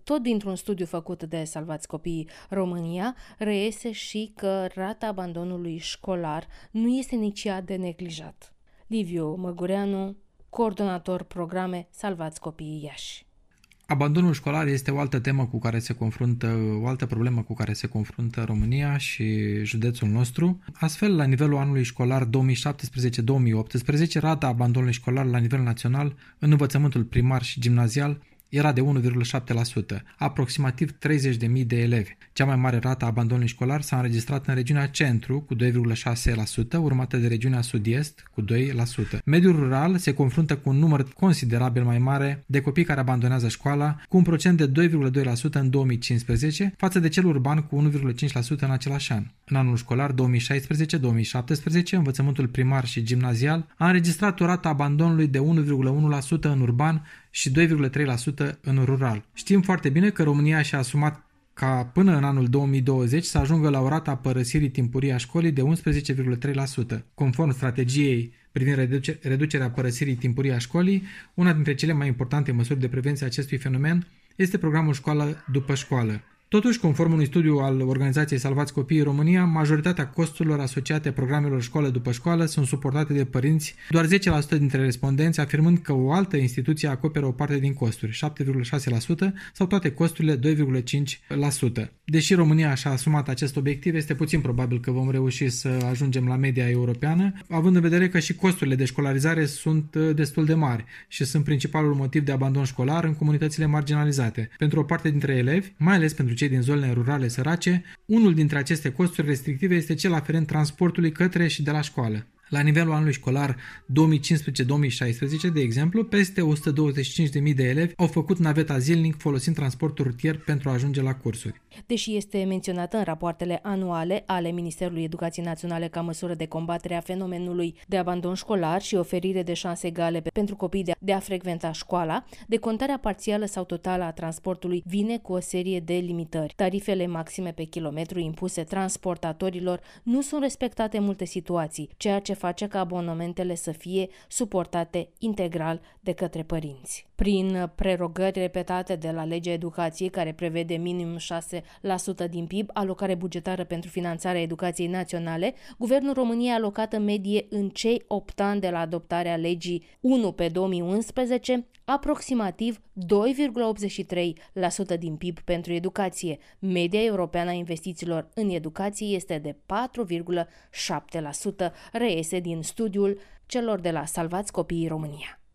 Tot dintr-un studiu făcut de Salvați Copiii România, reiese și că rata abandonului școlar nu este nici ea de neglijat. Liviu Măgureanu, coordonator programe Salvați Copiii Iași. Abandonul școlar este o altă temă o altă problemă cu care se confruntă România și județul nostru. Astfel, la nivelul anului școlar 2017-2018, rata abandonului școlar la nivel național în învățământul primar și gimnazial era de 1,7%, aproximativ 30.000 de elevi. Cea mai mare rată a abandonului școlar s-a înregistrat în regiunea centru cu 2,6%, urmată de regiunea sud-est cu 2%. Mediul rural se confruntă cu un număr considerabil mai mare de copii care abandonează școala, cu un procent de 2,2% în 2015, față de cel urban cu 1,5% în același an. În anul școlar 2016-2017, învățământul primar și gimnazial a înregistrat o rată a abandonului de 1,1% în urban și 2,3% în rural. Știm foarte bine că România și-a asumat ca până în anul 2020 să ajungă la o rată a părăsirii timpurii a școlii de 11,3%. Conform strategiei privind reducerea părăsirii timpurii a școlii, una dintre cele mai importante măsuri de prevenție a acestui fenomen este programul Școală după școală. Totuși, conform unui studiu al organizației Salvați Copiii România, majoritatea costurilor asociate programelor școală după școală sunt suportate de părinți, doar 10% dintre respondenți afirmând că o altă instituție acoperă o parte din costuri, 7,6%, sau toate costurile, 2,5%. Deși România și-a asumat acest obiectiv, este puțin probabil că vom reuși să ajungem la media europeană, având în vedere că și costurile de școlarizare sunt destul de mari și sunt principalul motiv de abandon școlar în comunitățile marginalizate. Pentru o parte dintre elevi, mai ales pentru cei din zonele rurale sărace, unul dintre aceste costuri restrictive este cel aferent transportului către și de la școală. La nivelul anului școlar 2015-2016, de exemplu, peste 125.000 de elevi au făcut naveta zilnic folosind transportul rutier pentru a ajunge la cursuri. Deși este menționată în rapoartele anuale ale Ministerului Educației Naționale ca măsură de combatere a fenomenului de abandon școlar și oferire de șanse egale pentru copii de a frecventa școala, decontarea parțială sau totală a transportului vine cu o serie de limitări. Tarifele maxime pe kilometru impuse transportatorilor nu sunt respectate în multe situații, ceea ce face ca abonamentele să fie suportate integral de către părinți. Prin prerogări repetate de la legea educației, care prevede minim 6% din PIB, alocare bugetară pentru finanțarea educației naționale, Guvernul României a alocat în medie în cei 8 ani de la adoptarea legii 1/2011 aproximativ 2,83% din PIB pentru educație. Media europeană a investițiilor în educație este de 4,7%, reiese din studiul celor de la Salvați Copiii România.